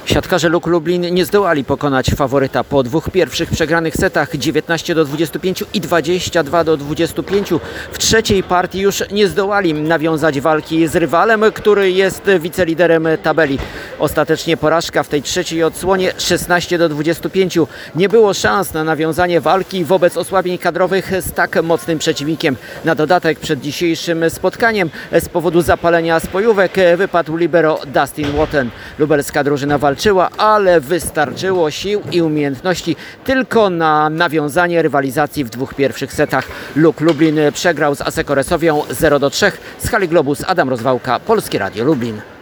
Siatkarze Luk Lublin nie zdołali pokonać faworyta po dwóch pierwszych przegranych setach 19-25 i 22-25. W trzeciej partii już nie zdołali nawiązać walki z rywalem, który jest wiceliderem tabeli. Ostatecznie porażka w tej trzeciej odsłonie 16-25. Nie było szans na nawiązanie walki wobec osłabień kadrowych z tak mocnym przeciwnikiem. Na dodatek przed dzisiejszym spotkaniem z powodu zapalenia spojówek wypadł libero Dustin Wotten. Lubelska drużyna walczyła, ale wystarczyło sił i umiejętności tylko na nawiązanie rywalizacji w dwóch pierwszych setach. Luk Lublin przegrał z Asseco Resowią 0-3. Z hali Globus Adam Rozwałka, Polskie Radio Lublin.